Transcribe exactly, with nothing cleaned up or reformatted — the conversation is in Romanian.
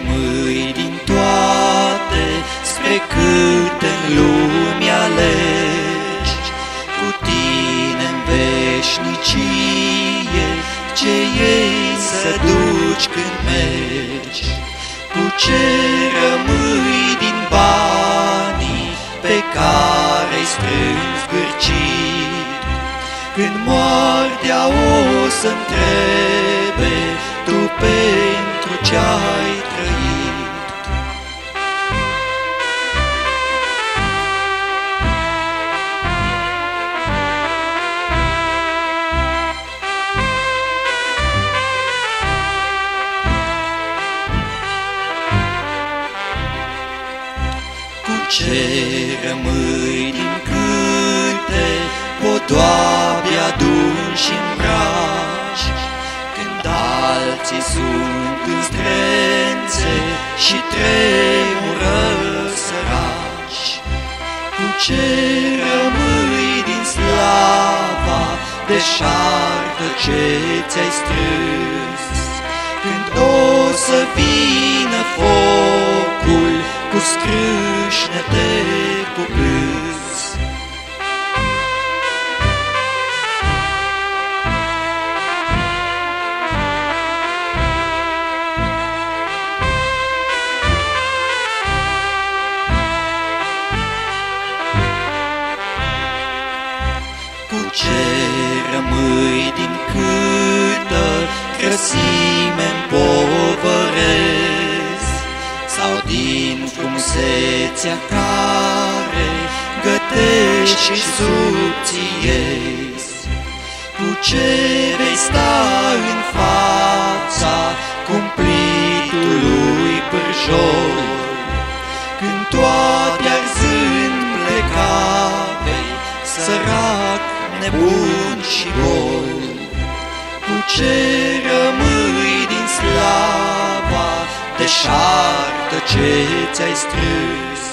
rămâi din toate, spre cât în lume alegi, cu tine-n veșnicie, ce ei să duci când mergi. Cu ce rămâi din banii pe care-i strângi zgârcit, când moartea o să-ntrebe tu pentru ce-ai trăit. Cu ce rămâi din câte podoabe aduni și îmbraci, când alții sunt în zdrențe și tremură săraci? Cu ce rămâi din slava deșartă ce ți-ai strâns, când o să vină focul cu scrâșnete cuprins? Cu ce rămâi din câtă crăsime împovărezi, sau din frumusețea care gătești și subțiezi? Cu ce vei sta în fața cumplitului pârjor, când toate arzând pleca vei, sărac, nebun și gol? Cu ce rămâi din slava deșartă ce ți-ai strâns,